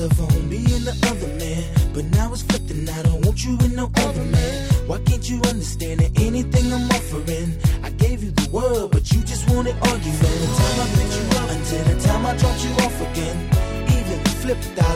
love on me and the other man, but now it's flipping. I don't want you with no other man. Why can't you understand that anything I'm offering? I gave you the world, but you just wanted argument. From the time I picked you up until the time I dropped you off again, even flipped out.